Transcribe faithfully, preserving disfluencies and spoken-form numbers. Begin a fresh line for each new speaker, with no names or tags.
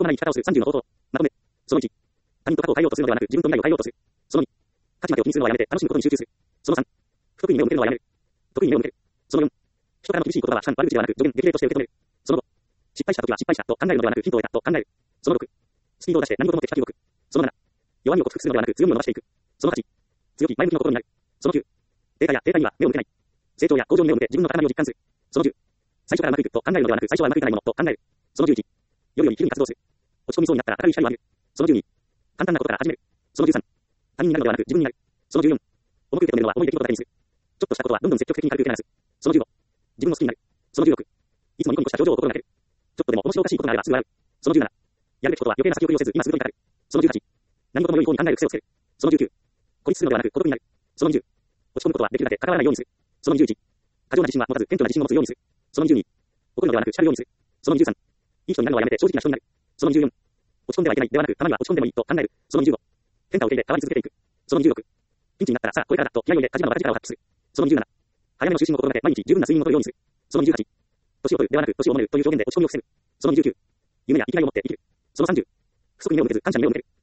ともない生き方をするさんじゅうの方法。まとめ。そのいち。他人と過去を変えようとするのではなく、自分と未来を変えようとする。そのに。価値までを気にするのはやめて、楽しむことに集中する。そのさん。不得意に目を向けるのはやめる。得意に目を向ける。そのよん。人からの厳しい言葉は批判、悪口ではなく、助言、激励として受け止める。そのご。失敗した時は失敗したと考えるのではなく、ヒントを得たと考える。そのろく。スピードを出して何事も的確に動く。そのなな。弱みを克服するのではなく、強みを伸ばしていく。そのはち。強気、前向きの心になる。そのきゅう。停滞や停滞には目を向けない。成長や向上に目を向け、自分の高まりを実感する。そのじゅう。最初からうまくいくと考えるのではなく、最初はうまくいかないものと考える。そのじゅういち。夜より昼に活動する。落ち込みそうになったら明るい光を浴びる。そのじゅうに。簡単なことから始める。そのじゅうさん。他人になるのではなく、自分になる。そのじゅうよん。重く受け止めるのは重い出来事だけにする。ちょっとしたことはどんどん積極的に軽く受け流す。そのじゅうご。自分の好きになる。そのじゅうろく。いつもニコニコした表情を心がける。ちょっとでも面白おかしいことがあればすぐ笑う。そのじゅうなな。やるべきことは余計な先送りをせず、今すぐとにかかる。そのじゅうはち。何事も良い方に考える癖をつける。そのじゅうきゅう。孤立するのではなく孤独になる。そのにじゅう。落ち込むことはできるだけ関わらないようにする。そのにじゅういち。過剰な自信は持たず、謙虚な自信を持つようにする。そのにじゅうに。怒るのではなく叱るようにする。そのにじゅうさん。いい人になるのはやめて正直な人になる。そのにじゅうよん。落ち込んではいけないではなく、たまには落ち込んでもいいと考える。そのにじゅうご。変化を受け入れ変わり続けていく。そのにじゅうろく。ピンチになったらさあこれからだと気合を入れ火事場の場で力を発揮する。そのにじゅうなな。早めの就寝を心がけ毎日十分な睡眠をとるようにする。そのにじゅうはち。年を取るではなく年を重ねるという表現で落ち込みを防ぐ。そのにじゅうきゅう。夢や生きがいを持って生きる。そのさんじゅう。不足に目を向けず感謝に目を向ける。